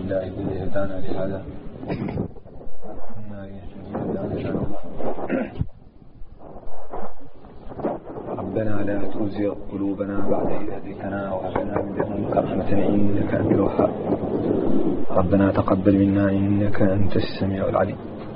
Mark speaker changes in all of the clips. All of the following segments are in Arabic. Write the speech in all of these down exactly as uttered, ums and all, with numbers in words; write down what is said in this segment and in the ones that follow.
Speaker 1: لله الذي هدانا لهذا إنا يهدي ربنا لا تزغ قلوبنا بعد إذ هديتنا وهب لنا من لدنك رحمة إنك أنت الوهاب ربنا تقبل منا إنك أنت السميع العليم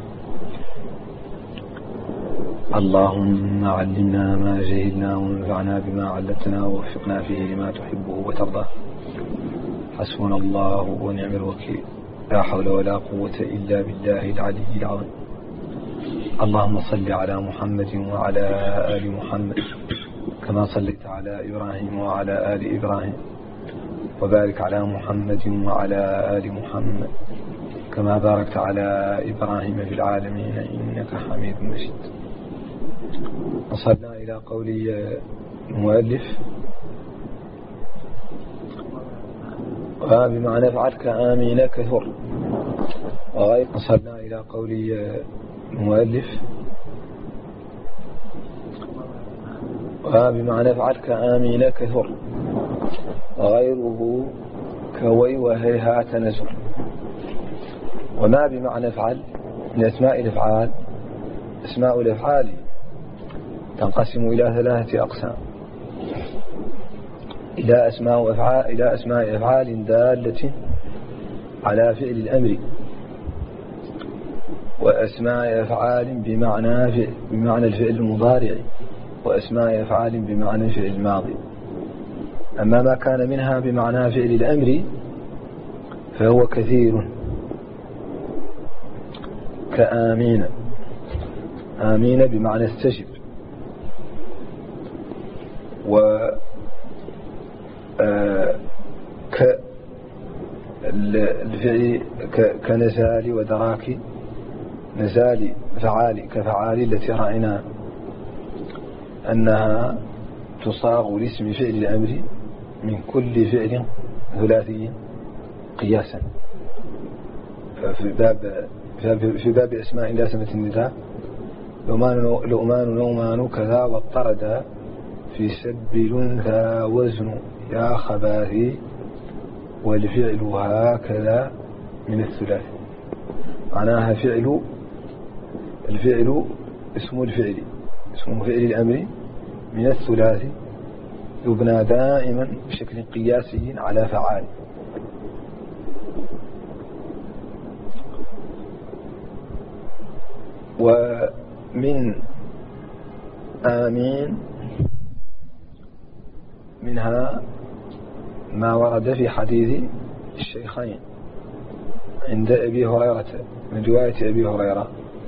Speaker 1: اللهم علمنا ما جهلنا وانفعنا بما علمتنا ووفقنا فيه لما تحبه وترضى حسبنا الله ونعم الوكيل لا حول ولا قوة إلا بالله العلي العظيم اللهم صل على محمد وعلى آل محمد كما صليت على إبراهيم وعلى آل إبراهيم وبارك على محمد وعلى آل محمد كما باركت على إبراهيم في العالمين إنك حميد مجيد. وصلنا إلى قول المؤلف وبمعنى فعل كآمين كثر وغير. وصلنا إلى قول المؤلف وبمعنى فعل كآمين كثر وغيره كوي وهيهات نزر. وما بمعنى فعل من أسماء الأفعال أسماء الأفعال تنقسم إلى ثلاثة أقسام إلى أسماء أفعال إلى أسماء أفعال دالة على فعل الأمر وأسماء أفعال بمعنى فعل بمعنى الفعل المضارع وأسماء أفعال بمعنى الفعل الماضي. أما ما كان منها بمعنى فعل الأمر فهو كثير كآمين آمين بمعنى استجب و ك الفعل كنزال ودراك نزال فعال كفعال التي رأينا أنها تصاغ لاسم فعل الأمر من كل فعل ثلاثي قياسا. في باب في باب أسماء لازمة النداء لؤمان لؤمان نومان كذا واضطرد في سب لنثى وزن يا خباثي والفعل هكذا من الثلاثي معناها فعل الفعل اسم الفعل اسم فعل الأمر من الثلاثي يبنى دائما بشكل قياسي على فعال. ومن آمين منها ما ورد في حديث الشيخين عند أبي هريرة من رواية أبي هريرة.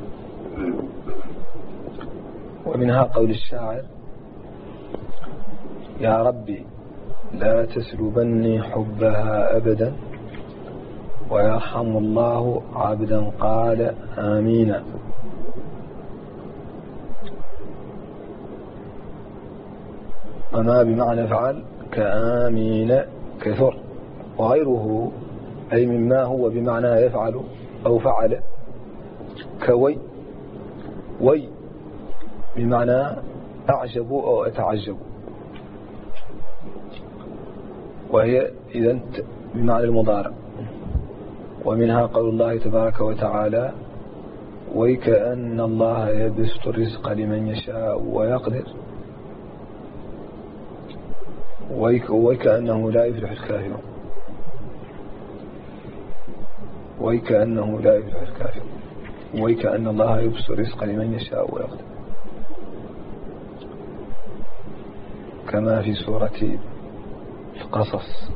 Speaker 1: ومنها قول الشاعر يا ربي لا تسلبني حبها أبدا ويرحم الله عبدا قال آمين. وما بمعنى فعل كآمين كثر وغيره أي مما هو بمعنى يفعل أو فعل كوي وي بمعنى أعجب أو أتعجب وهي إذن بمعنى المضارع. ومنها قول الله تبارك وتعالى ويكأن الله يبسط الرزق لمن يشاء ويقدر ويكأنه لا يفلح الكافرون ويكأنه لا يفلح الكافرون ويكأن الله يبسط الرزق لمن يشاء ويقدر كما في سورة القصص.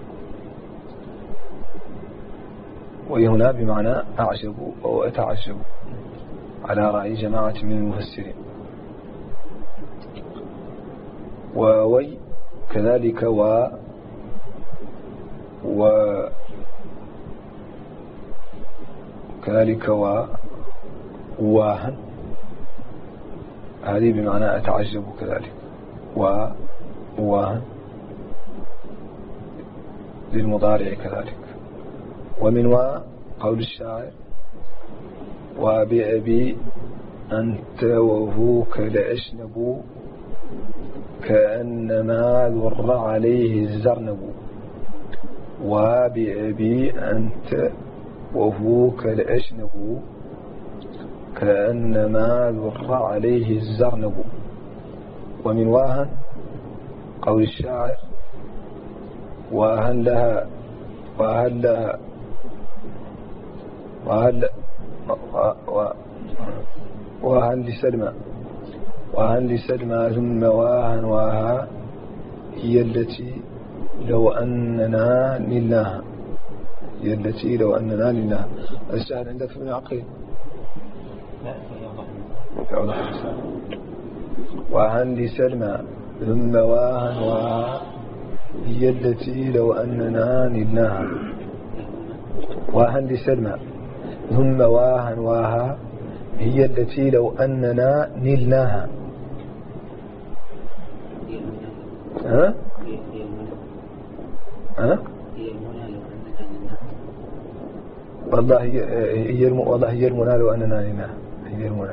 Speaker 1: وهنا بمعنى أعجب أو أتعجب على رأي جماعة من المفسرين. ووي كذلك و و كذلك و واهن هذه بمعنى أتعجب كذلك و واهن للمضارع كذلك. ومن و قول الشاعر وبأبي أنت وهوك لأشنب كأنما ذر عليه الزرنب وبأبي أنت وفوك الأجنب كأنما ذر عليه الزرنب. ومن واهن قول الشاعر وهل لها وهل لها وهل وهل لسلمى وهل لسلمى ثم واهن واها هي التي لو أننا نلناها هي التي لو أننا نلناها. الشاهد عندك في ابن عقيل وهل لسلمى ثم واهن واها هي التي لو أننا نلناها. وهل لسلمى ثم واهن واها هي التي لو أننا نلناها. ها؟ ها؟ والله هي والله هي المنى لو أننا نلناها. هي المنى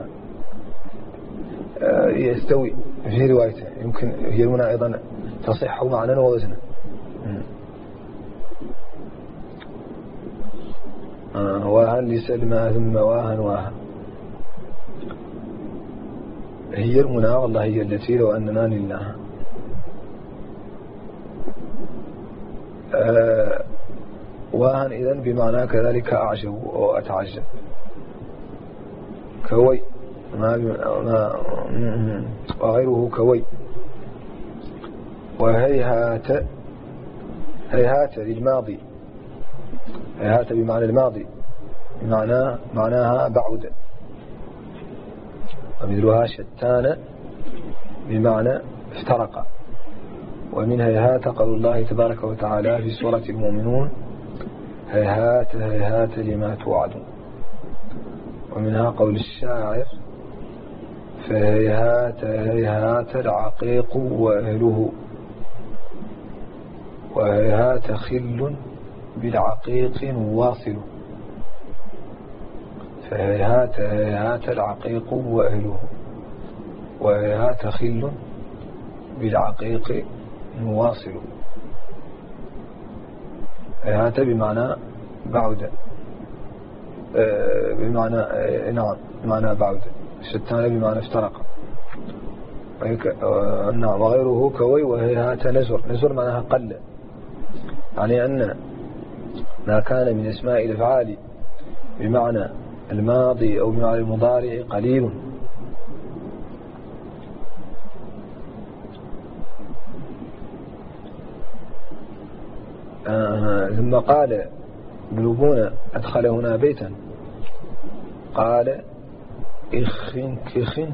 Speaker 1: يستوي في روايته يمكن هي المنى أيضا تصح معنى ووزنا. آه وهل لسلمى ثم واهن واها هي المنى والله هي التي لو أننا نلناها. آه واهن إذن بمعنى كذلك أعجب أو أتعجب كوي ما ما وغيره كوي. وهيهات هيهات للماضي هيهات بمعنى الماضي بمعنى معناها بعد. ومثلها شتان بمعنى افترق. ومن هيهات قول الله تبارك وتعالى في سورة المؤمنون هيهات هيهات لما توعدون. ومنها قول الشاعر فهيهات هيهات العقيق وأهله وهيهات خل بالعقيق واصل. فهيهات هيهات العقيق وأهله وهيهات خل بالعقيق واصل. هيهات بمعنى بعد بمعنى نعم بمعنى بعد. شتان بمعنى افترق. نعم وغيره كوي وهيهات نزر. نزر معناها قل يعني أن ما كان من اسماء الافعال بمعنى الماضي أو بمعنى المضارع قليل. آه ثم قال بلبون أدخل هنا بيتا قال إخن كخن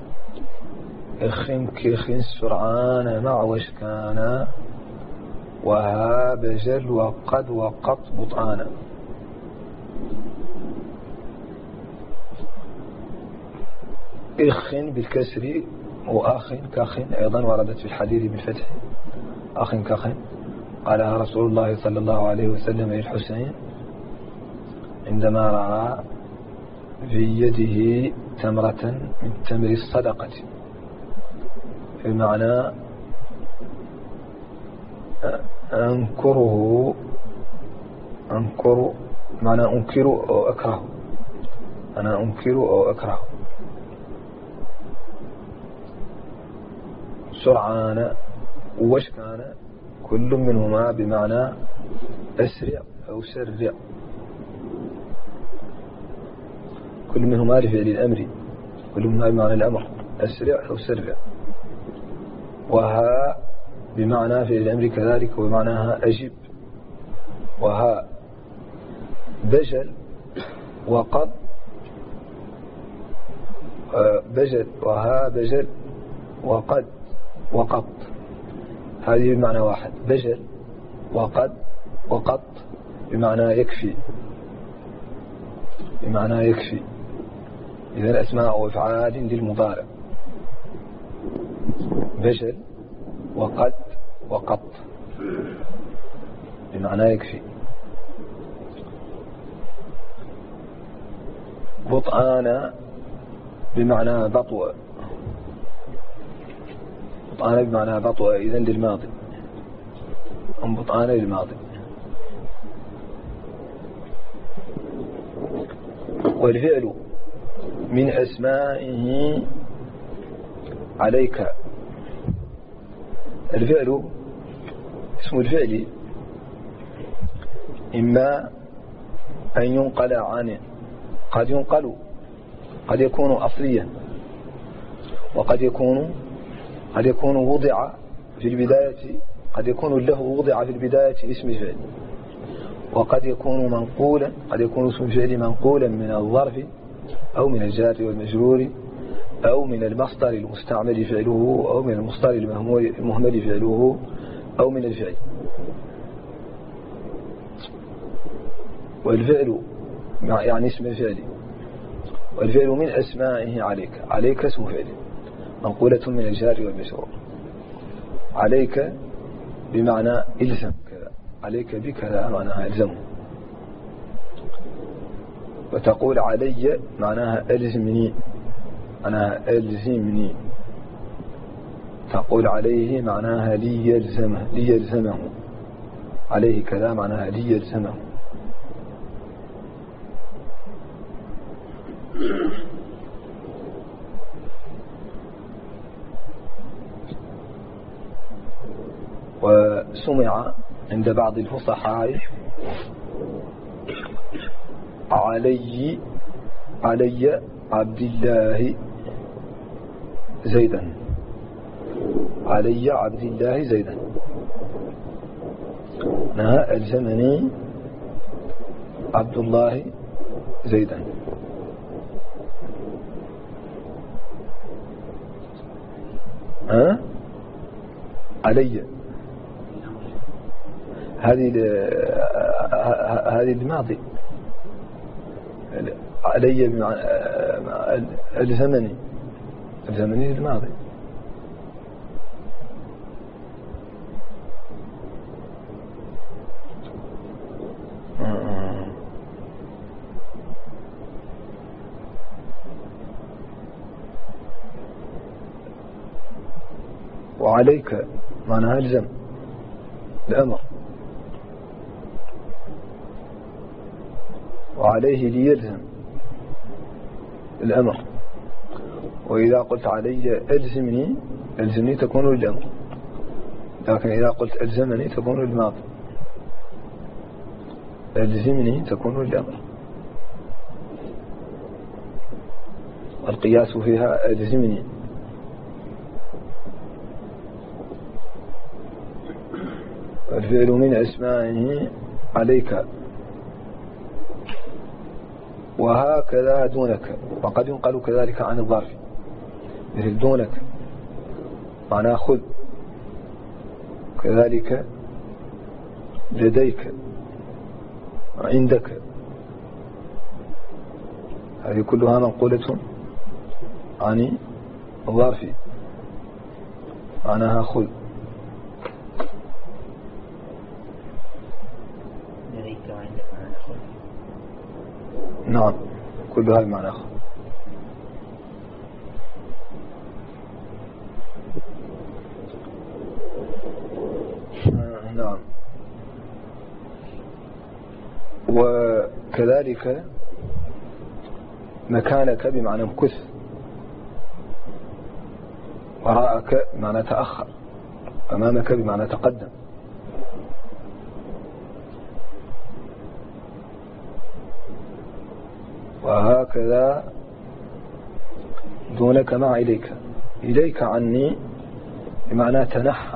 Speaker 1: إخن كخن سرعان مع وشكانا وهاب جل وقد وقط بطانا. إخن بالكسر وآخ كخن أيضا وردت في الحديث بالفتح أخ كخن قالها رسول الله صلى الله عليه وسلم للحسين عندما رأى في يده تمرة من تمر الصدقة بمعنى أنكره أنكر معنى أنكر أو أكره أنا أنكر أو أكره. سرعان وشكان كل منهما بمعنى أسرع أو سرع. كل منهما لفعل الأمر كل منهما بمعنى الأمر أسرع أو سرع. وها بمعنى فعل الأمر كذلك وبمعناها أجب. وها بجل وقد بجل وها بجل وقد وقط هذه بمعنى واحد. بجل وقد وقط بمعنى يكفي بمعنى يكفي. إذن أسماء وإفعال للمضارع بجل وقد وقط بمعنى يكفي. بطعان بمعنى بطوء بطعان بمعنى بطوء إذن للماضي أم بطعان للماضي. والفعل من أسمائه عليك. الفعل اسم الفعل إما أن ينقل عنه، قد ينقل، قد يكون أصليا، وقد يكون قد يكون وضع في البداية، قد يكون له وضع في البداية اسم الفعل، وقد يكون منقولا، قد يكون اسم الفعل منقولا من الظرف أو من الجار والمجرور أو من المصدر المستعمل فعله أو من المصدر المهمل فعله أو من الفعل. والفعل يعني اسم الفعل، والفعل من أسمائه عليك. عليك اسم فعل منقولة من الجار والمجرور. عليك بمعنى إلزم كذا، عليك بكذا معناها إلزمه. وتقول علي معناها ألزمني، معناها ألزمني. تقول عليه معناها لي يلزمه، لي يلزمه. عليه كذا معناها لي يلزمه. وسمع عند بعض الفصحاء علي علي عبد الله زيدا، علي عبد الله زيدا، أنا ألزمني عبد الله زيدا. ها علي هذه هذه الماضي، علي بمعنى الزمني، الزمني الماضي. وعليك معناها الزم الأمر، وعليه ليلزم الأمر. وإذا قلت علي ألزمني، ألزمني تكون للأمر، لكن إذا قلت ألزمني تكون للماضي، ألزمني تكون للأمر. والقياس فيها ألزمني. الفعل من أسمائه عليك. وهكذا دونك، وقد ينقل كذلك عن الظرف، مثل دونك معناه خذ، كذلك لديك، عندك. هذه كلها منقولة عن الظرف معناها خذ. نعم كلها بمعنى أخر. نعم. وكذلك مكانك بمعنى امكث، وراءك بمعنى تأخر، أمامك بمعنى تقدم. وهكذا دونك مع إليك. إليك عني بمعنى تنحى،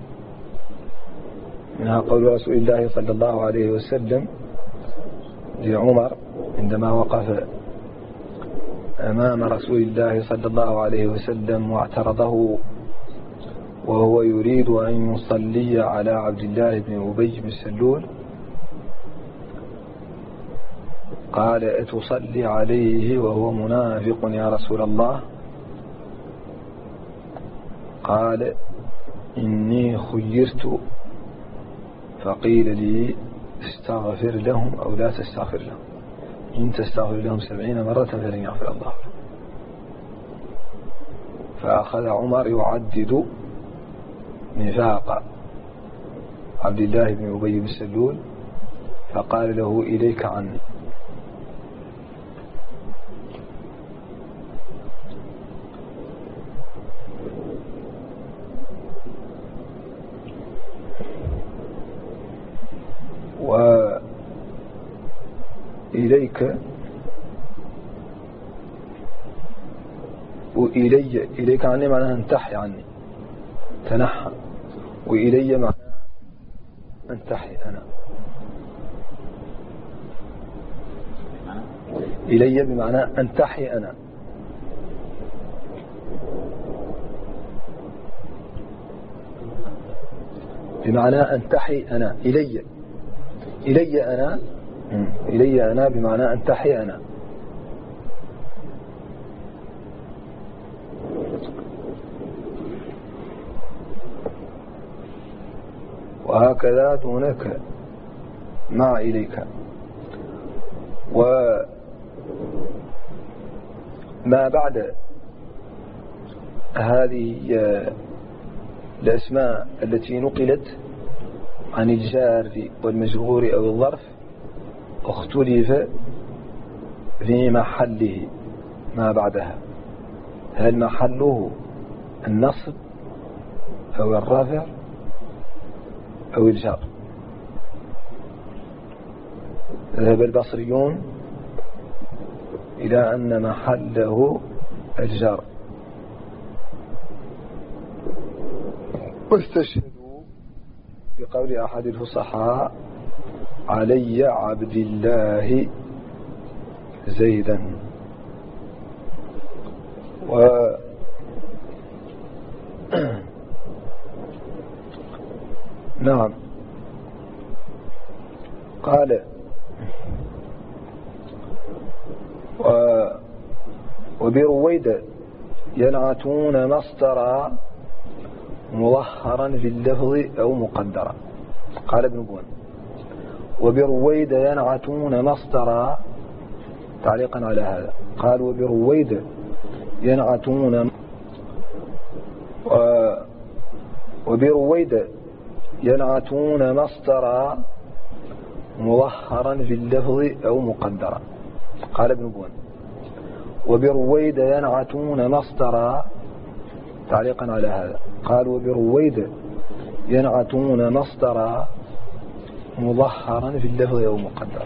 Speaker 1: منها قول رسول الله صلى الله عليه وسلم لعمر عندما وقف أمام رسول الله صلى الله عليه وسلم واعترضه وهو يريد أن يصلي على عبد الله بن أبي بن سلول، قال أتصلي عليه وهو منافق يا رسول الله؟ قال إني خيرت فقيل لي استغفر لهم أو لا تستغفر لهم، إن تستغفر لهم سبعين مرة فلن يغفر الله. فأخذ عمر يعدد نفاق عبد الله بن أبي بن سلول، فقال له إليك عني. وإليك وإلي إليك عني معناها انتحي عني تنحى، وإلي معناها انتحي أنا. إلي بمعنى انتحي أنا. بمعنى انتحي أنا إلي إلي أنا إلي أنا بمعنى انتحي أنا. وهكذا دونك مع إليك. وما بعد هذه الأسماء التي نقلت عن الجار والمجرور أو الظرف اختلف في محله ما بعدها، هل محله النصب أو الرفع أو الجر. ذهب البصريون إلى أن محله الجر، واستشهدوا بقول أحد الفصحاء علي عبد الله زيدا. و نعم قال و... وبرويد ينعتون مصدرا مظهرا في اللفظ أو مقدرا. قال ابن بون وبرويد ينعتون مصدرا تعليقا على هذا، قال وبرويد ينعتون و... وبرويد ينعتون مصدرا مظهرا في اللفظ أو مقدرا. قال ابن بون وبرويد ينعتون مصدرا تعليقا على هذا، قال وبرويد ينعتون مصدرا مظهرا في اللفظ أو مقدرا.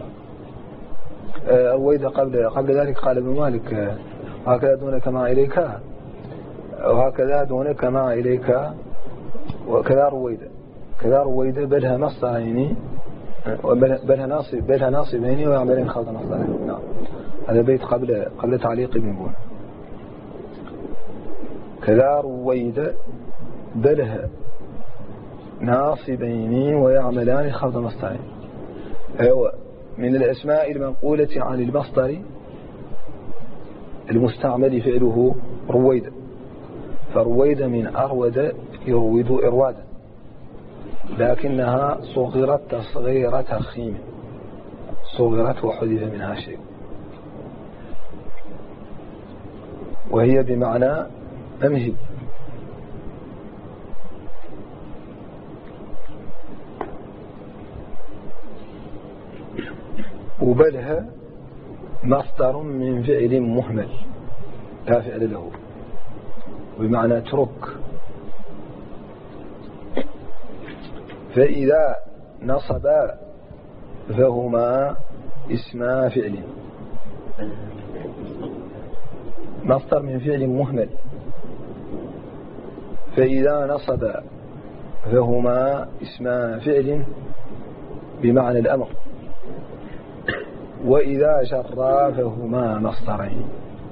Speaker 1: رويد قبل قبل ذلك قال ابن مالك وهكذا دونك مع إليك، وهكذا دونك مع إليك، وكذا رويد كذا رويد بلها مصدرين بلها ناصب بلها ناصبين ويعملين خلط مصدرين. نعم هذا بيت قبل قبل تعليق ابن بون. كذا رويد بلها ناصبين ويعملان خلط مصدرين. أيوة من الأسماء المنقولة عن المصدر المستعمل فعله رويد، فرويد من أرود يرويد إروادا، لكنها صغرت تصغير تخيم، صغرت وحذف منها شيء، وهي بمعنى أمهد. وبلها مصدر من فعل مهمل لا فعل له، بمعنى ترك. فإذا نصبا فهما اسما فعل، مصدر من فعل مهمل، فإذا نصبا فهما اسما فعل بمعنى الأمر، وإذا جرا فهما مصدرين.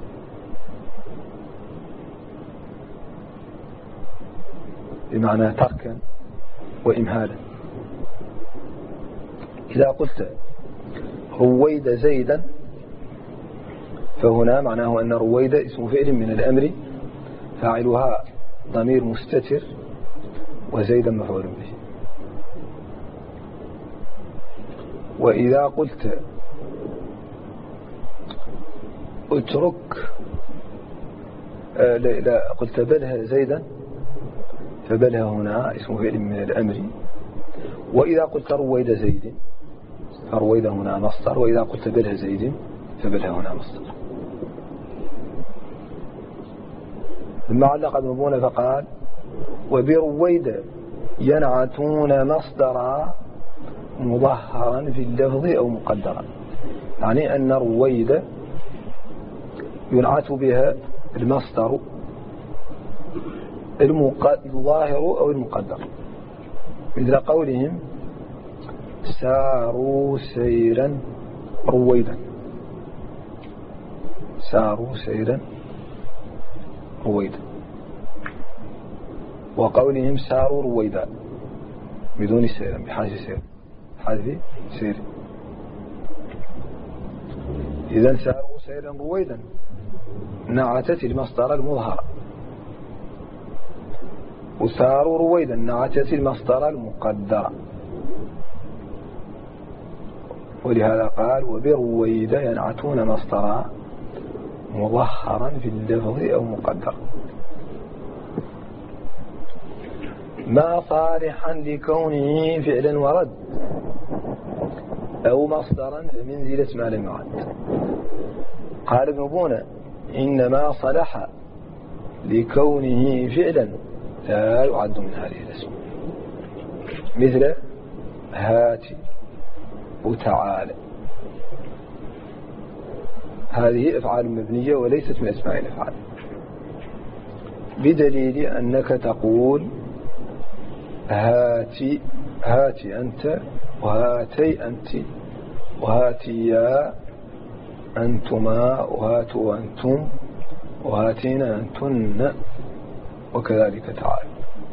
Speaker 1: بمعنى تركا وإمهالا. إذا قلت رويد زيدا فهنا معناه أن رويد اسم فعل من الأمر فاعلها ضمير مستتر وزيدا مفعول به. وإذا قلت اترك آه لا, لا قلت بلها زيدا فبلها هنا اسم فعل من الأمر. وإذا قلت رويد زيد فرويد هنا مصدر، وإذا قلت بلها زيد فبلها هنا مصدر. ثم علق ابن بون فقال وبرويد ينعتون مصدرا مظهرا في اللفظ أو مقدرا، يعني أن رويد ينعت بها المصدر الظاهر أو المقدر، مثل قولهم ساروا سيرا رويدا، ساروا سيرا رويدا، وقولهم ساروا رويدا بدون سير، بحذف سير، بحذف سير. إذن ساروا سيرا رويدا نعتت المصدر المظهر، وساروا رويدا نعتت المصدر المقدر، ولهذا قال وبرويد ينعتون مصدرا مظهرا في اللفظ أو مقدر. ما صالحا لكونه فعلا ورد أو مصدرا بمنزلة ما لم يعد. قال ابن بونة إنما صلح لكونه فعلا لا يعد من هذه الاسم، مثل هاتي وتعالى، هذه أفعال مبنية وليست من أسماء الأفعال، بدليل أنك تقول هاتي هاتي أنت، وهاتي أنت، وهاتيا أنتما، وهاتوا أنتم، وهاتينا أنتن، وكذلك تعالى.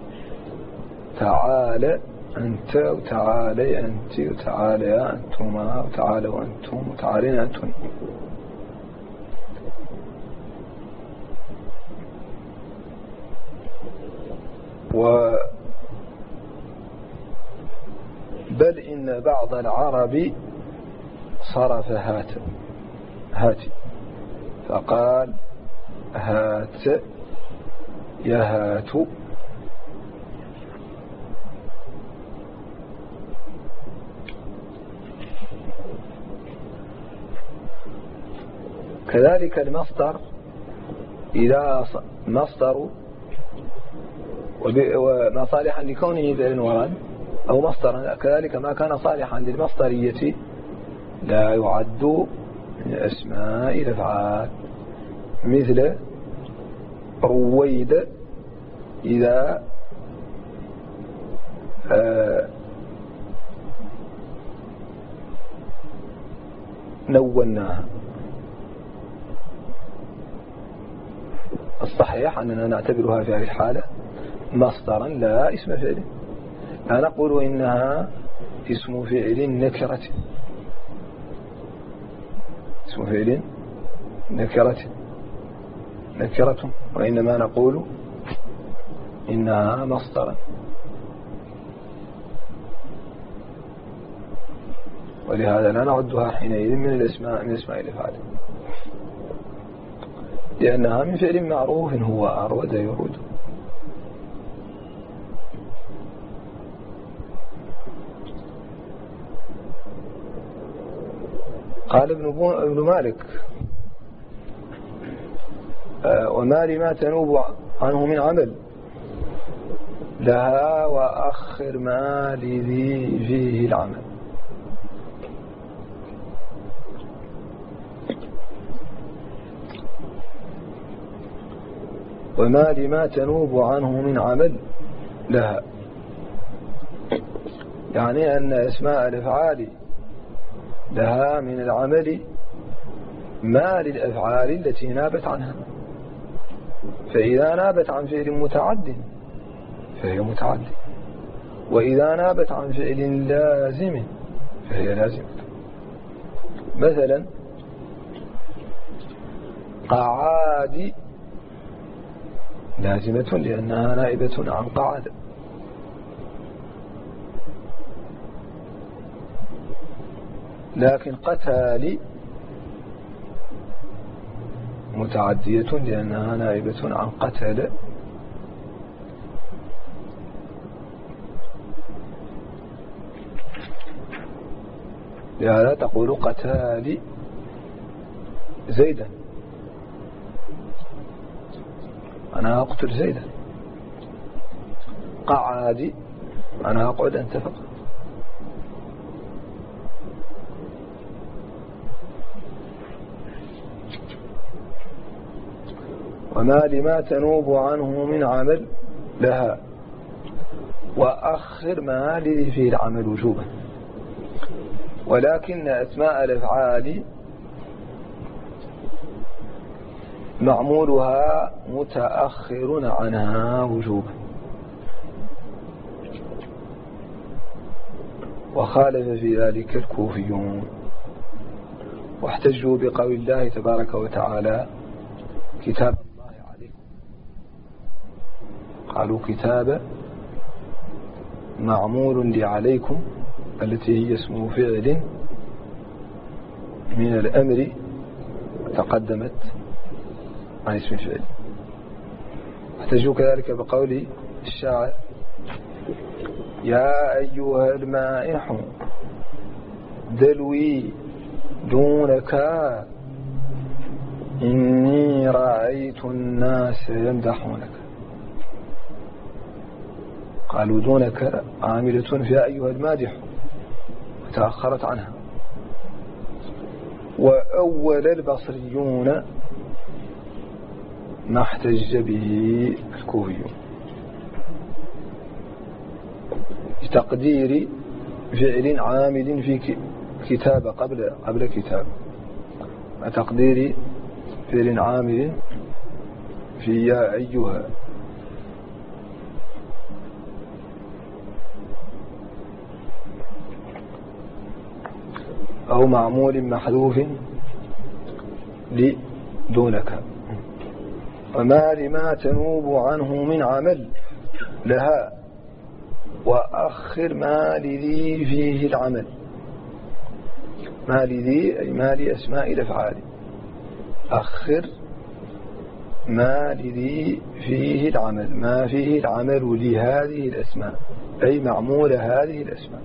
Speaker 1: تعالى أنت، وتعالي أنت، وتعاليا أنتما، وتعالوا أنتم، وتعالينا أنتن. و بل إن بعض العرب صرف هات هاتي فقال هات يهات، كذلك المصدر إذا مصدر وما صالحا لكونه فعل ورد أو مصدرا، كذلك ما كان صالحا للمصدرية لا يعد من أسماء الأفعال، مثل رويد إذا آه نوناها. الصحيح أننا نعتبرها في هذه الحالة مصدرا لا اسم فعل، لا نقول إنها اسم فعل نكرة، اسم فعل نكرة نكرة وإنما نقول إنها مصدرا. ولهذا لا نعدها حينئذ من الاسماء من اسماء الأفعال، لأنها من فعل معروف هو أرود يرود. قال ابن, ابن مالك آه وما لما تنوب عنه من عمل لها وأخر ما لذي فيه العمل. وما لما تنوب عنه من عمل لها، يعني أن أسماء الأفعال لها من العمل ما للأفعال التي نابت عنها، فإذا نابت عن فعل متعد فهي متعد، وإذا نابت عن فعل لازم فهي لازمة. مثلا قعاد لازمة لأنها نائبة عن قعد، لكن قتال متعدية لأنها نائبة عن قتل. لهذا تقول قتال زيدا، أنا أقتل زيدا. قعادي أنا أقعد أنت فقط. وما لما تنوب عنه من عمل لها، وأخر ما لذي فيه العمل وجوبا. ولكن أسماء الأفعال معمولها متأخر عنها وجوبا. وخالف في ذلك الكوفيون، واحتجوا بقول الله تبارك وتعالى كتاب الله عليكم، قالوا كتاب معمول لعليكم التي هي اسم فعل من الأمر تقدمت عن اسم فعل. احتجوا كذلك بقول الشاعر يا أيها المائح دلوي دونك إني رأيت الناس يمدحونك. قالوا دونك عاملة فيها أيها المادح وتأخرت عنها. وأول البصريون ما احتج به الكوفيون بتقدير فعل عامل في كتاب قبل قبل كتاب، وتقدير فعل عامل في يا أيها. أو معمول محذوف لدونك. وما لما تنوب عنه من عمل لها، وأخر ما لذي فيه العمل. ما لذي أي ما لأسماء الأفعال، أخر ما لذي فيه العمل، ما فيه العمل لهذه الأسماء أي معمول هذه الأسماء.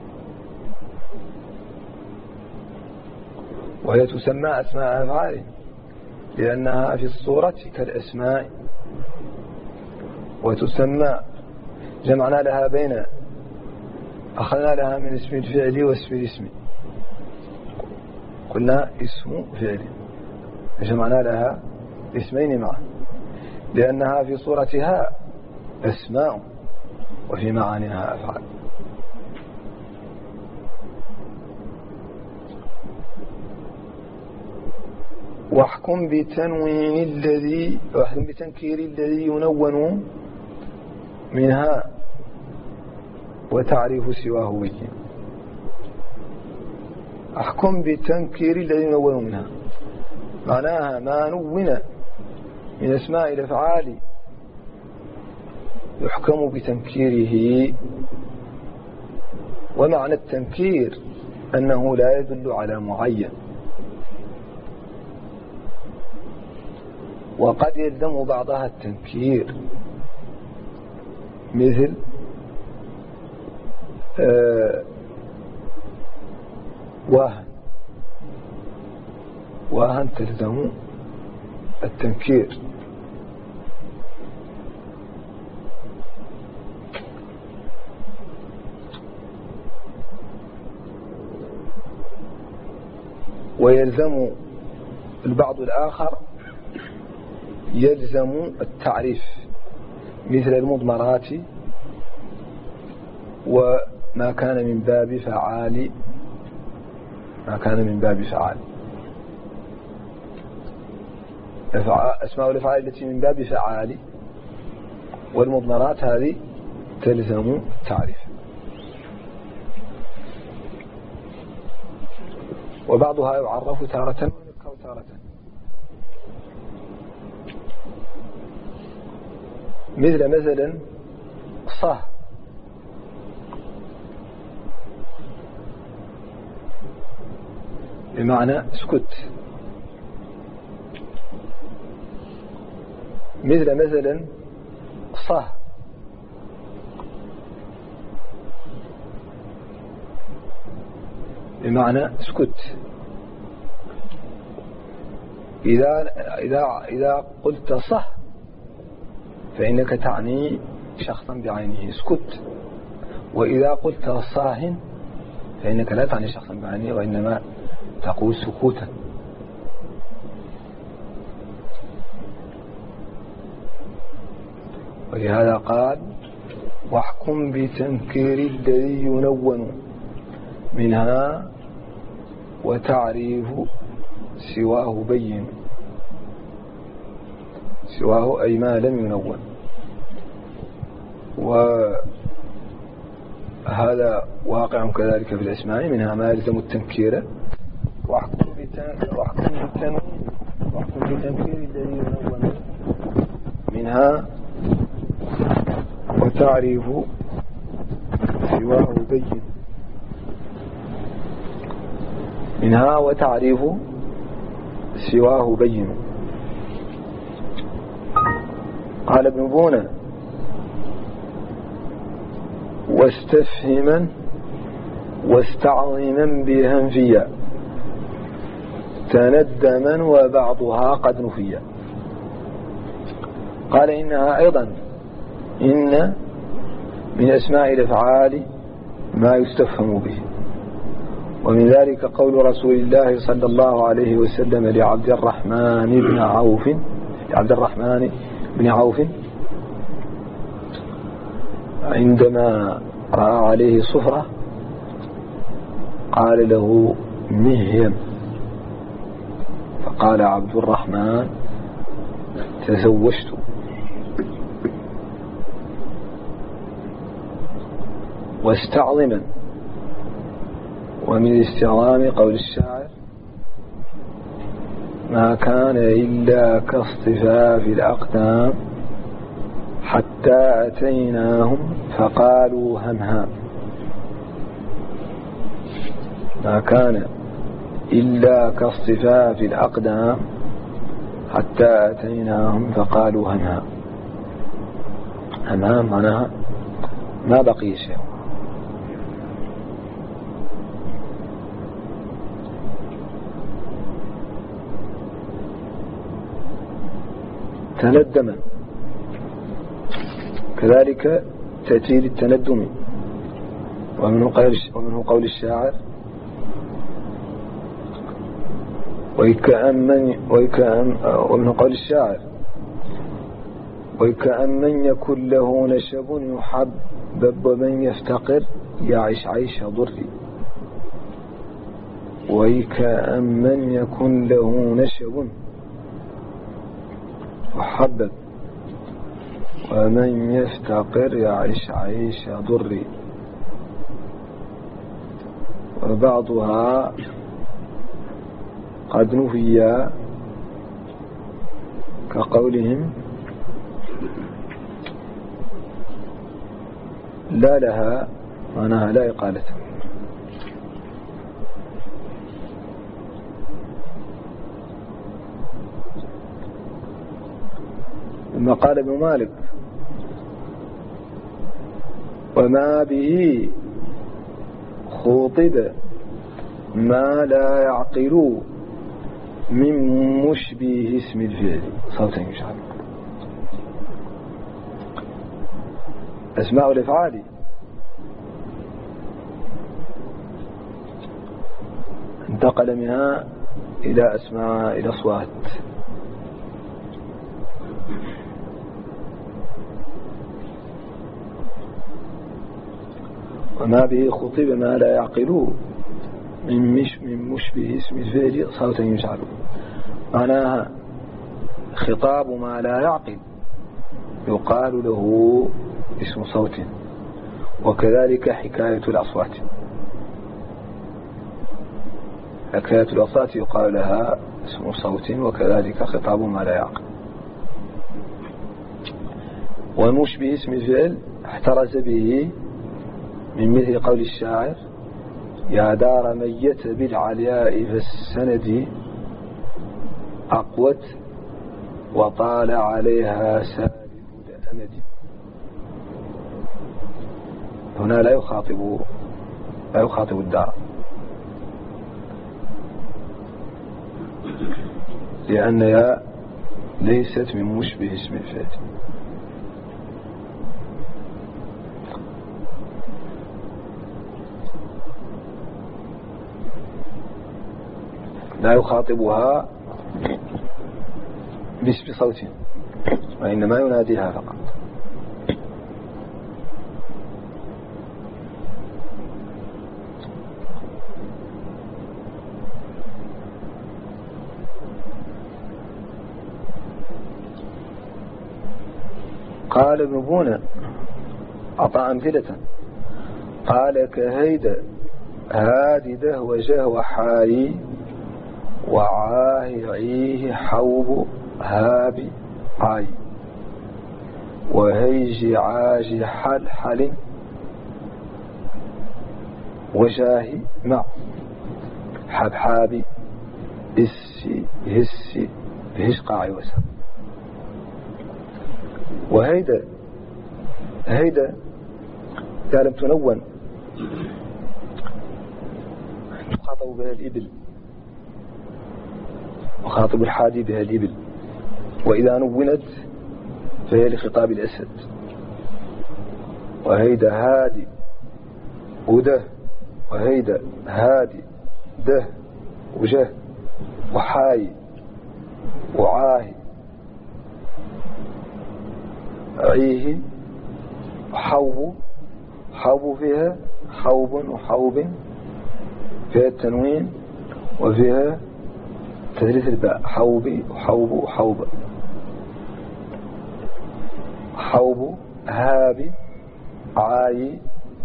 Speaker 1: وهي تسمى أسماء أفعال لأنها في الصورة كالأسماء، وتسمى جمعنا لها بين أخذنا لها من اسم الفعل واسم الاسم، قلنا اسم فعل جمعنا لها اسمين معا لأنها في صورتها أسماء وفي معانيها أفعال. واحكم بتنوين الذي واحكم بتنكير الذي ينون منها وتعريف سواه به. احكم بتنكير الذي ينون منها معناها ما نون من اسماء الافعال يحكم بتنكيره. ومعنى التنكير أنه لا يدل على معين، وقد يلزم بعضها التنكير مثل آه واهن واهن تلزم التنكير. ويلزم البعض الآخر يلزم التعريف مثل المضمرات وما كان من باب فعال ما كان من باب فعال أسماء الأفعال التي من باب فعال والمضمرات هذه تلزم التعريف. وبعضها يعرف تارة ويذكر تارة مثل مثلا صه بمعنى اسكت، مثل مثلا صه بمعنى اسكت. إذا إذا إذا قلت صه فإنك تعني شخصا بعينه اسكت، وإذا قلت صاه فإنك لا تعني شخصا بعينه وإنما تقول سكوتا. ولهذا قال واحكم بتنكير الذي ينون منها وتعريف سواه بين، سواه أي ما لم ينون. وهذا واقع كذلك في الأسماء، منها ما يلزم التنكير. واحكم بتنكير الذي ينون منها وتعريف سواه بين، منها وتعريف سواه بين. قال ابن بونة واستفهما واستعظما بهنفيا تندما وبعضها قد نفيا. قال إنها أيضا إن من أسماء الأفعال ما يستفهم به، ومن ذلك قول رسول الله صلى الله عليه وسلم لعبد الرحمن بن عوف لعبد الرحمن بن عوف عندما رأى عليه صفرة قال له مهيم، فقال عبد الرحمن تزوجت. واستعظما، ومن استعظام قول الشاعر ما كان إلا كاصطفاف الأقدام حتى أتيناهم فقالوا همهام. ما كان إلا كاصطفاف الأقدام حتى أتيناهم فقالوا همهام. همهام معناها ما بقي شيء. تندما كذلك تأتي للتندم، ومنه قول الشاعر ويكأن من ويكأن ومنه قول الشاعر ويكأن من يكن له نشب يحبب ومن يفتقر يعيش عيش ضري. ويكأن من يكن له نشب يحبب ومن يفتقر يعيش عيش ضري. وبعضها قد نفي كقولهم لا لها معناها لا إقالة. ثم قال ابن مالك وما به خوطب ما لا يعقل من مشبه اسم الفعل. صوتا يشعر. أسماء الأفعال انتقل منها إلى أسماء الأصوات. وما به خطب ما لا يعقل من مش من مشبه اسم الفعل صوتا يجعل. معناها خطاب ما لا يعقل يقال له اسم صوت، وكذلك حكاية الأصوات. حكاية الأصوات يقال لها اسم صوت، وكذلك خطاب ما لا يعقل. ومشبه اسم الفعل احترز به من مثل قول الشاعر يا دار ميت بالعلياء فالسند أقوت وطال عليها سالف الأمد. هنا لا يخاطب لا يخاطب الدار، لأنها ليست من مشبه اسم الفعل. لا يخاطبها باسم صوت، وإنما يناديها فقط. قال ابن بونة أعطى أمثلة قال كهيدا هادده وجه وحاي وعاه عيه حوب هاب عاي وهيج عاج حل حل وشاهي مع حبحابي اسي هسي هش قاعي وسا. وهيدا هيدا إذا لم تنون تخاطب بها الإبل وخاطب الحادي بها الإبل، وإذا نونت فهي لخطاب الأسد. وهيدا هادي وده وهيدا هادي ده وجه وحاي وعاه عيه وحوب حوب فيها حوب وحوب فيها التنوين وفيها تدريس الباء حوبي وحوب وحوب حوب هابي عاي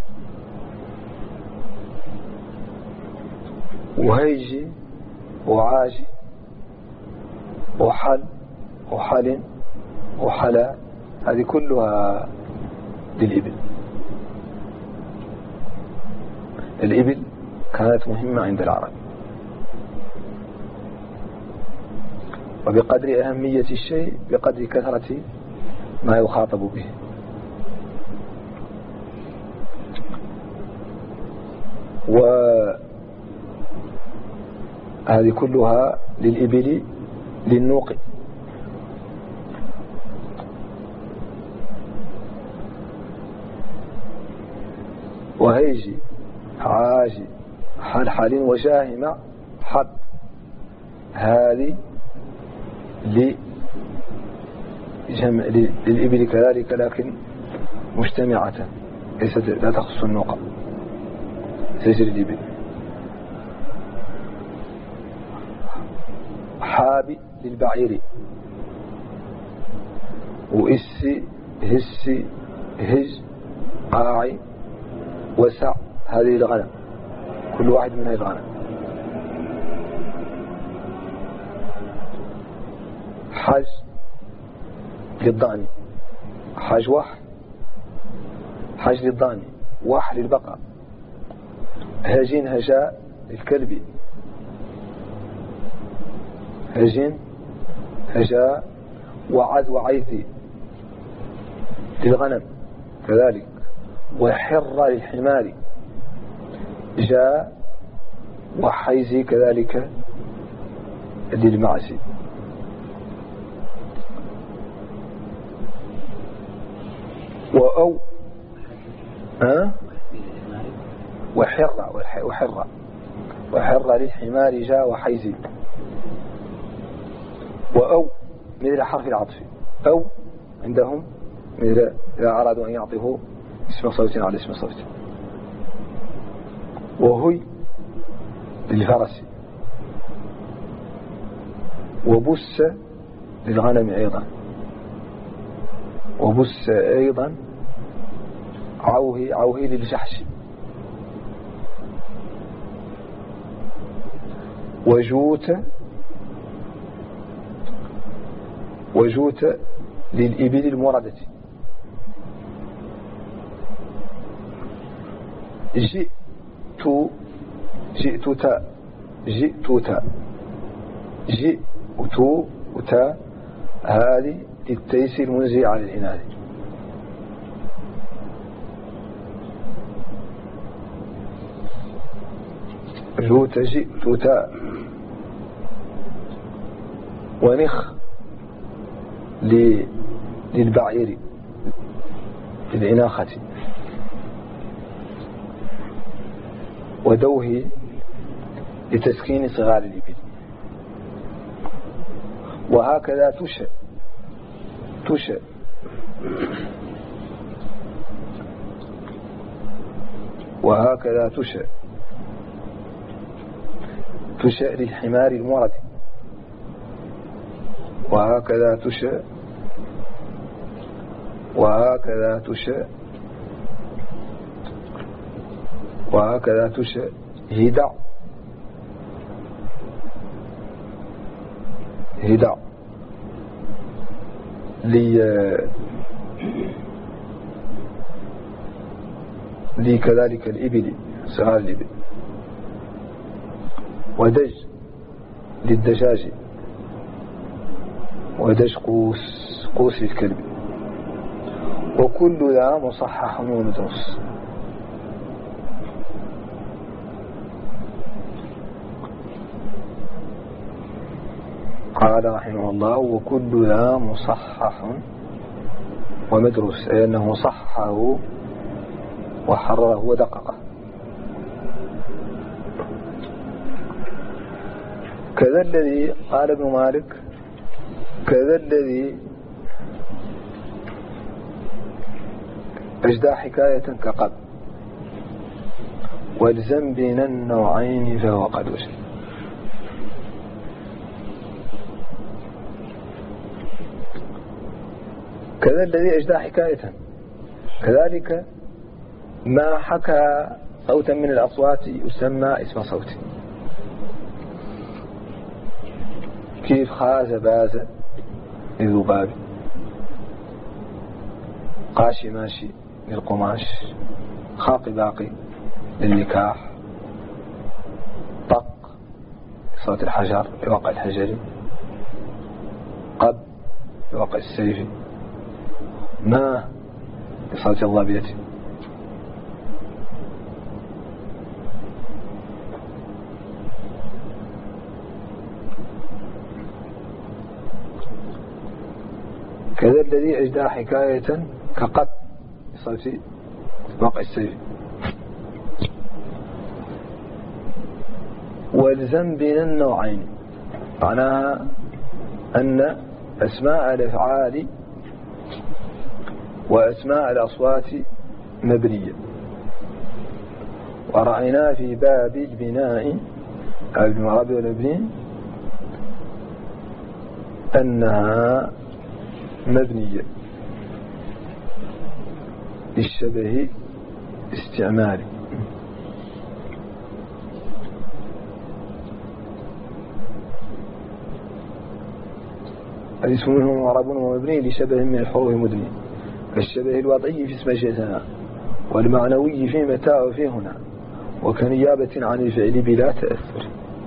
Speaker 1: وهيجي وعاجي وحل وحل وحلا، هذه كلها للإبل. الإبل كانت مهمة عند العرب، وبقدر أهمية الشيء بقدر كثرة ما يخاطب به. وهذه كلها للإبل للنوق. وهيجي عاجي حل حال وشاهمة حب، هذه لجمع للإبل كذلك لكن مجتمعة، ليست لا تخص النوق، ليس للإبل. حابي للبعير، وإسي هسي هج قاعي وسع، هذه الغنم، كل واحد من هذه الغنم. حج للضاني، حج وح، حج للضاني، وح للبقر، هجين هجاء للكلب، هجين هجاء وعد وعيثي للغنم كذلك، وحر للحمار، جاء وحيزي كذلك للمعزي. وأو ها وحر وحر وحر للحمار جاء وحيزي. وأو مثل حرف العطف، أو عندهم مثل إذا أرادوا أن يعطفوا اسم صوت على اسم صوت. وهي للفرس، وبس للغنم أيضا، وبس أيضا عوهي عوهي للجحش. وجوت وجوت للإبل المردة. جئت جئت تا جئت تا جئت وتا، هذه للتيسير المنزي على الإناث. جوت جئت تا. ونخ للبعير للإناخة. ودوه لتسكين صغار الإبل. وهكذا تشأ تشأ وهكذا تشأ تشأ للحمار المرد. وهكذا تشأ وهكذا تشهد وهكذا تشهد هدع هدع لي لي كذلك الإبل صغار الإبل. ودج للدجاج، ودج قوس قوس للكلب. وكل ذا مصحح ومدرس. قال رحمه الله: وكل ذا مصحح ومدروس، أي أنه صحه وحرره ودققه. كذا الذي قال ابن مالك: كذا الذي أجدى حكاية كقد، والزم بين النوعين فهو قد وجد. كذا الذي أجدى حكاية، كذلك ما حكى صوتا من الأصوات يسمى اسم صوت. كيف خاز باز للذباب، قاشي ماشي للقماش، خاقي باقي للنكاح، طق صوت الحجر لوقع الحجر، قب لوقع السيف، ما لصوت الضابية. كذا الذي أجدى حكاية كقد لصوت وقع السيف. والزم بين النوعين معناها أن أسماء الأفعال وأسماء الأصوات مبنية. ورأينا في باب البناء أو المعرب والمبني أنها مبنية للشبه استعمالي. الاسم منهم معرب ومبني لشبه من الحروف المدني، كالشبه الوضعي في اسم جزاء، والمعنوي في متى وفي هنا، وكنيابة عن الفعل بلا تأثر،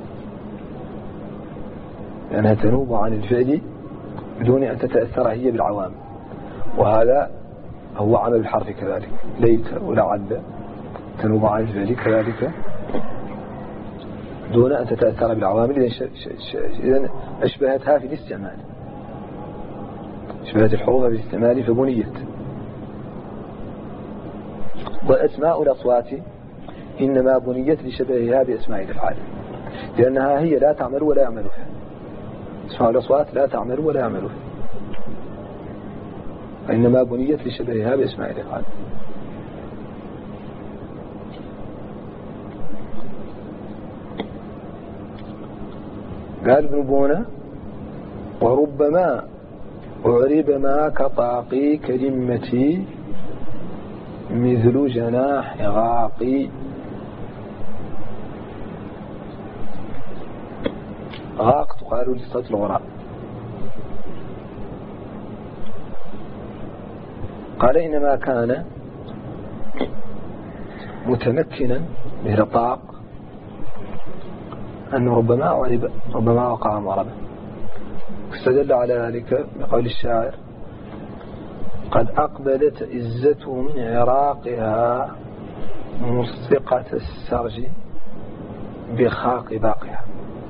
Speaker 1: لأنها يعني تنوب عن الفعل بدون أن تتأثر هي بالعوامل. وهذا هو عمل الحرف كذلك، ليت ولعل تنوب عن الفعل كذلك دون أن تتأثر بالعوامل. إذن أشبهتها في الاستعمال، أشبهت الحروف بالاستعمال فبنيت. وأسماء الأصوات إنما بنيت لشبهها بأسماء الأفعال، لأنها هي لا تعمل ولا يعمل فيها. أسماء الأصوات لا تعمل ولا يعمل فيها، إنما بنيت لشبهها بأسماء الأفعال. قال ابن بونة: وربما أعرب ما كطاقي كلمتي مثل جناح غاقي. غاق تقال لصوت الغراب. قال: إنما كان متمكنا من الطاق أنه ربما أعرب ربما وقع معربا. استدل على ذلك بقول الشاعر: قد أقبلت عزته من عراقها مصدقة السرج بخاق باقها.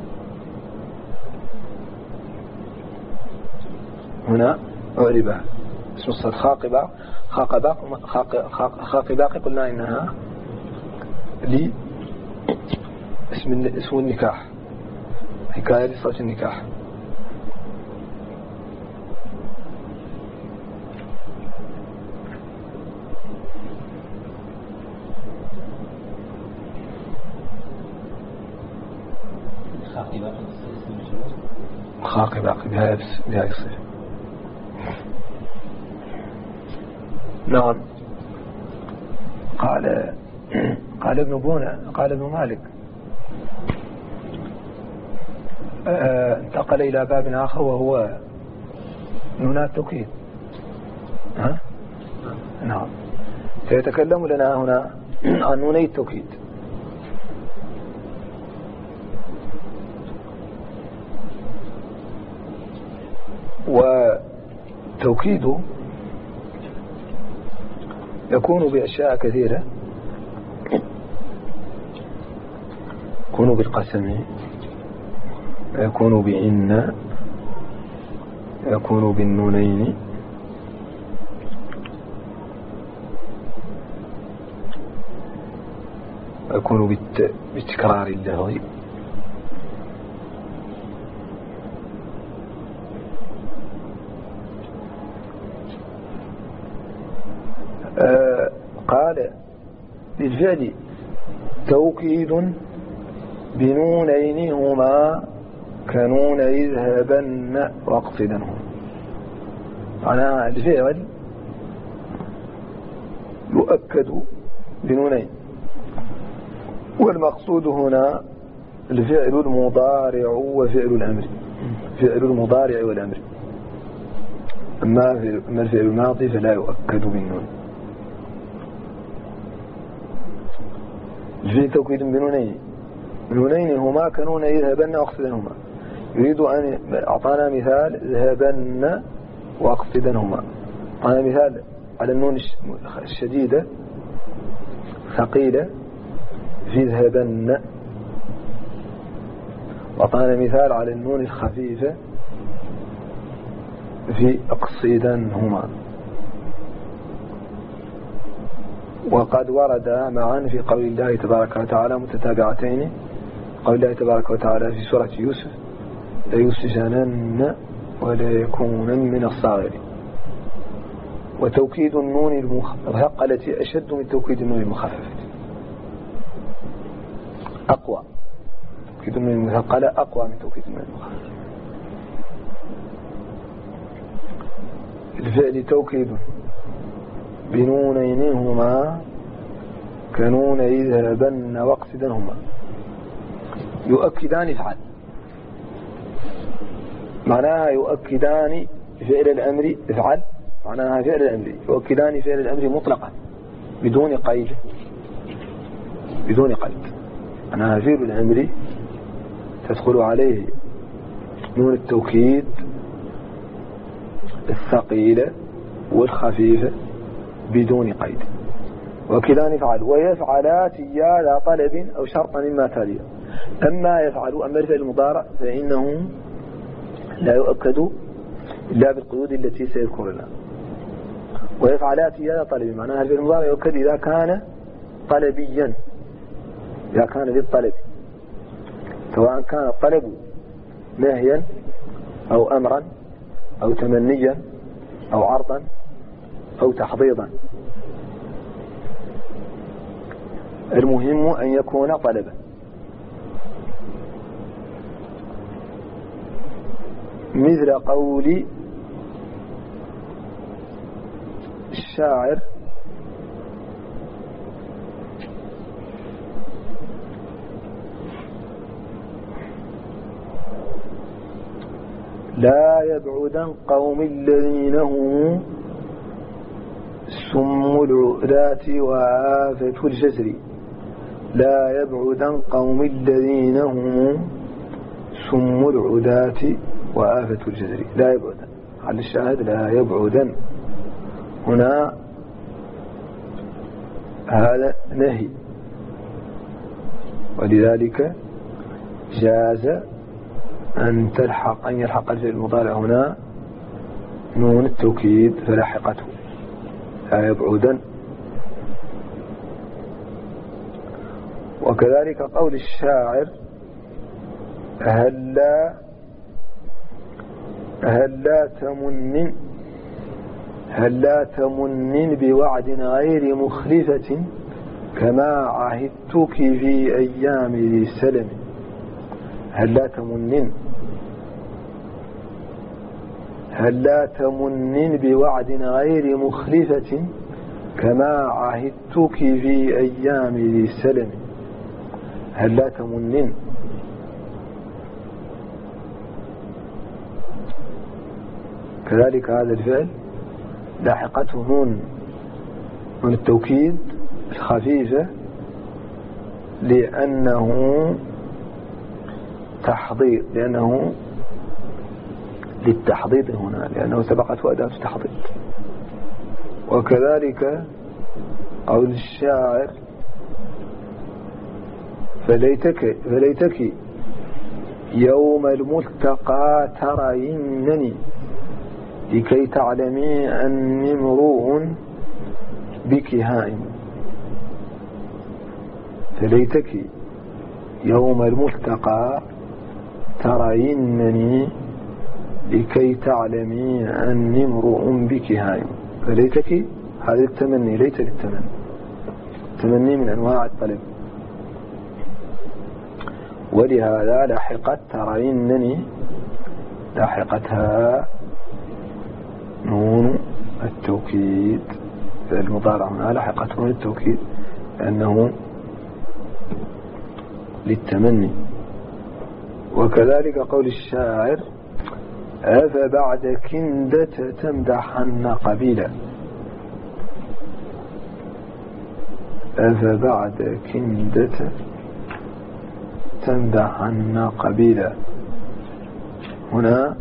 Speaker 1: هنا أعربها اسم الصد خاق باق. خاق باق خاق, خاق, خاق باق قلنا إنها لي اسم اسم النكاح، حكاية لصوت النكاح. خاق باق بهذا الصفة. نعم. قال قال ابن بونة قال ابن مالك انتقل إلى باب آخر وهو نونات التوكيد. ها؟ نعم. سيتكلم لنا هنا عن نوني التوكيد. وتوكيده يكون بأشياء كثيرة، يكون بالقسم، يكون بإن، يكون بالنونين، يكون بالت... بالتكرار اللفظي، آه قال بالفعل توكيد بنونين هما كنون اذهبن واقصدنهما. معناها الفعل يؤكد بنونين، والمقصود هنا الفعل المضارع وفعل الأمر، فعل المضارع والأمر. أما الفعل الماضي فلا يؤكد بالنون. الفعل توكيد بنونين، نونين هما كنون يذهبن واقصدنهما. يريد أن أعطانا مثال ذهبن واقصدنهما. أعطانا مثال على النون الشديدة ثقيلة في ذهبن، وأعطانا مثال على النون الخفيفة في اقصدنهما. وقد ورد معا في قول الله تبارك وتعالى متتابعتين، قول الله تبارك وتعالى في سورة يوسف ليسجنن ولا يكونن من الصاغرين. وتوكيد النون المثقلة أشد من توكيد النون المخففة، أقوى. توكيد النون المثقلة أقوى من توكيد النون المخففة. الفعل توكيد بنونين هما كنون يذهبن واقصدنهما يؤكدان فعل. معناها يؤكدان فعل الأمر افعل، معناها فعل الأمر يؤكدان فعل الأمر مطلقا بدون قيد، بدون قيد. معناها فعل الأمر تدخل عليه نون التوكيد الثقيلة والخفيفة بدون قيد. وكلان يفعل ويفعلات يا طلب أو شرطا مما تاليه. أما يفعل أما الفعل المضارع فإنه لا يؤكد إلا بالقيود التي سيذكر لنا. ويفعلات يا طلب معناها الفعل المضارع يؤكد إذا كان طلبيا، إذا كان للطلب، سواء كان الطلب نهيا أو أمرا أو تمنيا أو عرضا أو تحضيضا. المهم أن يكون طلبا. مثل قول الشاعر لا يبعدن قوم الذين هم سم العؤلات وآفة الجزر. لا يبعدن قوم الذين هم سم العؤلات وآفة الجزر. لا يبعدن على الشاهد لا يبعدن هنا هذا نهي، ولذلك جاز أن تلحق أن يلحق الفعل المضارع هنا نون التوكيد فلاحقته لا يبعدن. وكذلك قول الشاعر هلا هلا تمنن هلا تمنن بوعد غير مخلفة كما عهدتك في أيام ذي السلم. هلا تمنن هلا تمنن بوعد غير مخلفة كما عهدتك في أيام ذي السلم هل لا تمنن. كذلك هذا الفعل لاحقته نون من التوكيد الخفيفة لأنه تحضيض، لأنه للتحضيض هنا، لأنه سبقته أداة تحضيض. وكذلك قول الشاعر فليتك, فليتك يوم الملتقى ترينني لكي تعلمي أني امرؤ بك هائم. فليتك يوم الملتقى ترينني لكي تعلمي أني امرؤ بك هائم. فليتك هذا التمني، ليت للتمني، التمني من أنواع الطلب، ولهذا لاحقت ترينني لاحقتها نون التوكيد. المضارع هنا لاحقت نون التوكيد لأنه للتمني. وكذلك قول الشاعر أفبعد كندة تمدحن قبيلا. أفبعد كندة تمدحن قبيلا. هنا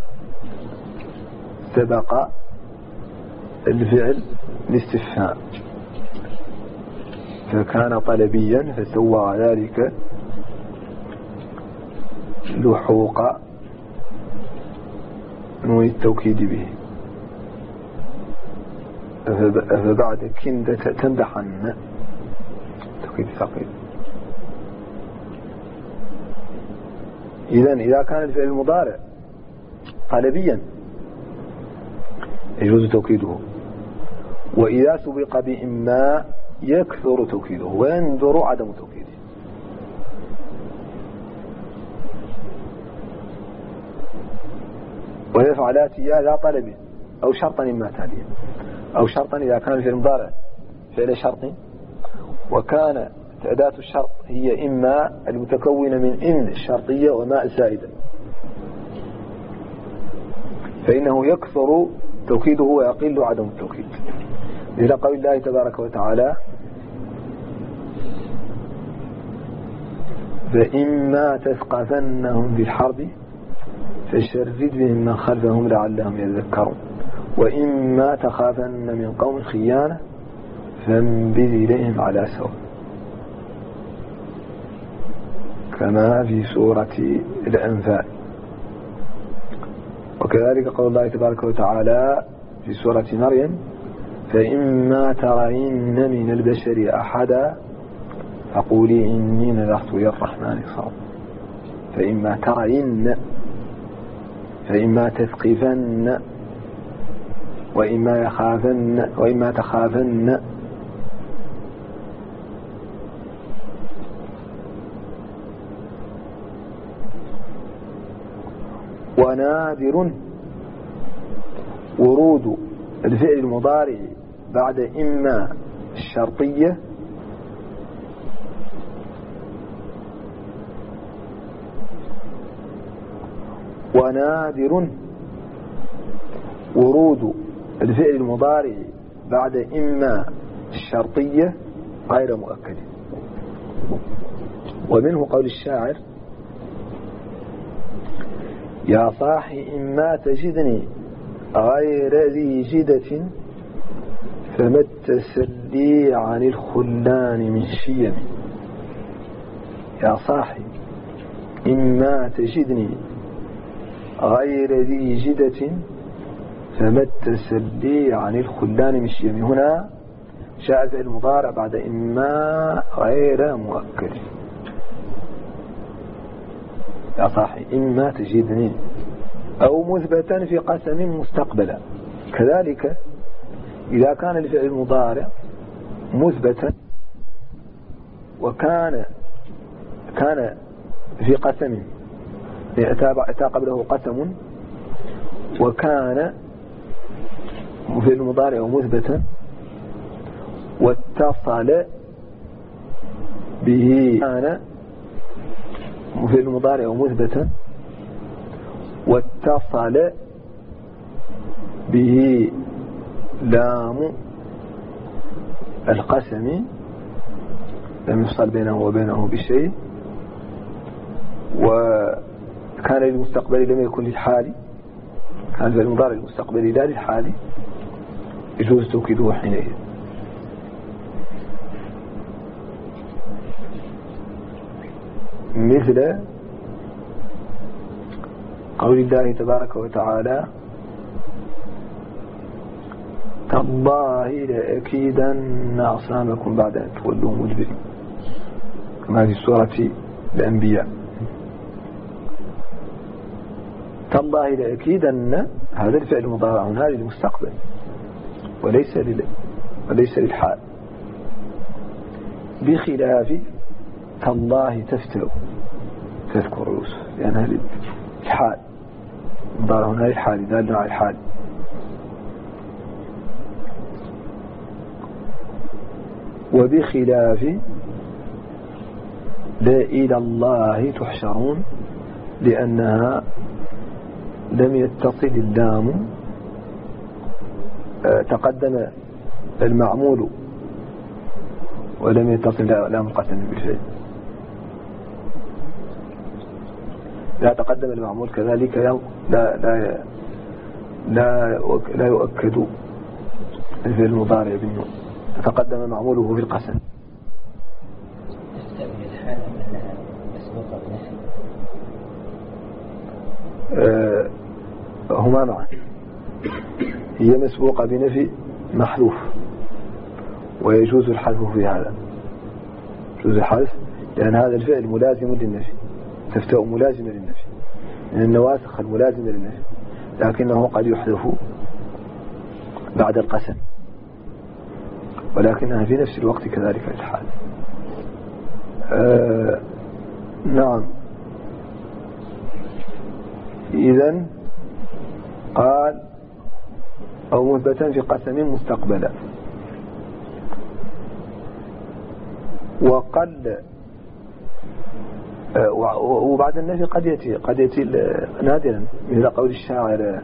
Speaker 1: سبق الفعل الاستفهام فكان طلبيا فسوى ذلك لحوق نون التوكيد به. فبعد كندة تمدحن توكيد ثقيل. إذن إذا كان الفعل المضارع طلبيا يجوز توكيده، وإذا سبق بإما يكثر توكيده ويندر عدم توكيده. ويفعل لا طلب أو شرطا إما تاليا، أو شرطا إذا كان الفعل المضارع فعل شرط وكان أداة الشرط هي إما المتكونة من إن الشرطية وما الزائدة، فإنه يكثر توكيده ويقل عدم التوكيد. إلى قول الله تبارك وتعالى فإما تثقفنهم في الحرب فشرد بهم من خلفهم لعلهم يذكرون وإما تخافن من قوم خيانة فانبذ إليهم على سواء، كما في سورة الأنفال. وكذلك قول الله تبارك وتعالى في سورة مريم فإما ترين من البشر أحدا فقولي إني نذرت للرحمن صوما. فإما ترين، فإما تثقفن، وإما يخافن، وإما تخافن. ونادر ورود الفعل المضارع بعد إما الشرطية ونادر ورود الفعل المضارع بعد إما الشرطية غير مؤكد. ومنه قول الشاعر يا صاحي إما تجدني غير ذي جدة فما التسلي عن الخلان من شيم. يا صاحي إما تجدني غير ذي جدة فما التسلي عن الخلان من شيم. هنا شاء فعل المضارع بعد إما غير مؤكد. يا صاحي إما تجدني أو مثبتا في قسم مستقبلا. كذلك إذا كان الفعل المضارع مثبتا وكان كان في قسم أتى قبله قسم وكان في المضارع مثبتا
Speaker 2: واتصل به كان في المضارع مثبتا واتصل به لام القسم لم يفصل بينه وبينه بشيء، وكان للمستقبل لم يكن للحال، كان في المضارع المستقبل لا للحال، يجوز توكيده حينئذ. مثل قول الله تبارك وتعالى تالله لأكيدن أصنامكم بعد أن تولوا مدبرين، كما في سورة الأنبياء. تالله لأكيدن هذا الفعل مضارع هذا للمستقبل وليس لل... وليس للحال، بخلاف تالله تفتأ تذكر يوسف لأنها يعني للحال، مضارع هنا للحال دال على الحال. وبخلاف لا إلى الله تحشرون لأنها لم يتصل اللام، تقدم المعمول ولم يتصل لام القسم بالفعل، لا تقدم المعمول كذلك لا لا لا لا يؤكد الفعل المضارع بالنون، تقدم معموله في القسم. أه هما معا، هي مسبوقة بنفي محذوف ويجوز الحذف في هذا، يجوز الحذف لأن هذا الفعل ملازم للنفي، تفتأ ملازمة للنفي من النواسخ الملازمة للنفي، لكنه قد يحذف بعد القسم، ولكنها في نفس الوقت كذلك الحال. آه نعم. إذن قال أو مثبتا في قسم مستقبلا. وقل آه وبعد النفي قد يأتي قد يأتي نادرا، مثل قول الشاعر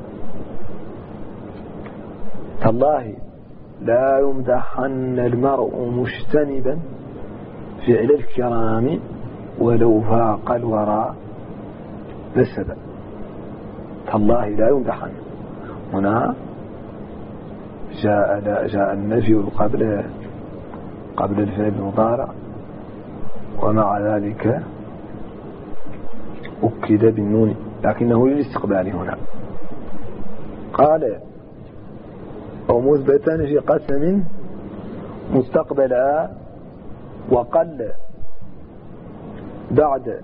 Speaker 2: تالله لا يمدحن المرء مجتنبا فعل الكرام ولو فاق الورى نسبا. تالله لا يمدحن، هنا جاء جاء النفي قبل قبل الفعل المضارع، ومع ذلك أكد بالنون لكنه للاستقبال هنا. قال أو مثبتا في قسم مستقبلا وقل بعد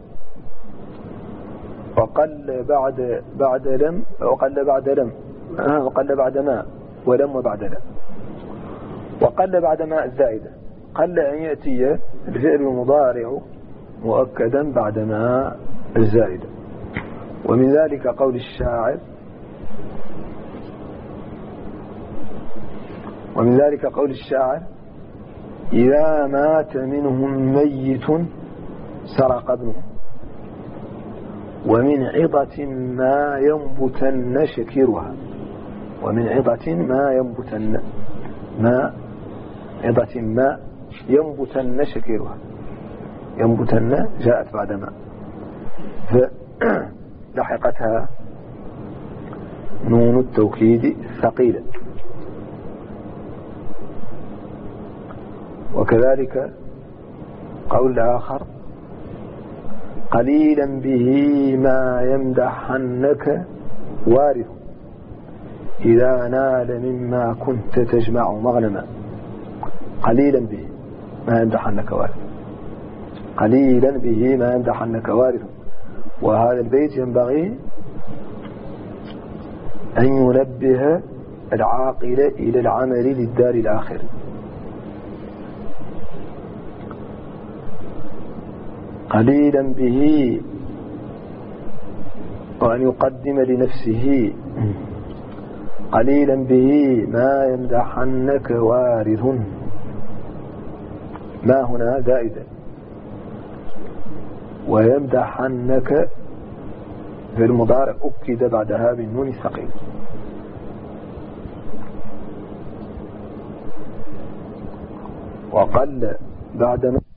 Speaker 2: وقل بعد بعد لم وقل بعد لم آه وقل بعد ما ولم وبعد لم. وقل بعد ما الزائدة، قل أن يأتي الفعل المضارع مؤكدا بعد ما الزائدة. ومن ذلك قول الشاعر ومن ذلك قول الشاعر إذا مات منهم ميت سرق ابنه ومن عظة ما ينبتن شكيرها، ومن عظة ما ينبتن ما عظة ما ينبتن شكيرها، ينبتن جاءت بعد ما فلحقتها نون التوكيد ثقيلة. وكذلك قول آخر قليلا به ما يمدحنك وارث إذا نال مما كنت تجمع مغنما. قليلا به ما يمدحنك وارث، قليلا به ما يمدحنك وارث. وهذا البيت ينبغي أن ينبه العاقل إلى العمل للدار الآخر. قليلا به وأن يقدم لنفسه قليلا به ما يمدحنك وارث ما هنا زائدة. ويمدحنك في المضارع أكد بعدها بالنون الثقيل. وقل بعد ما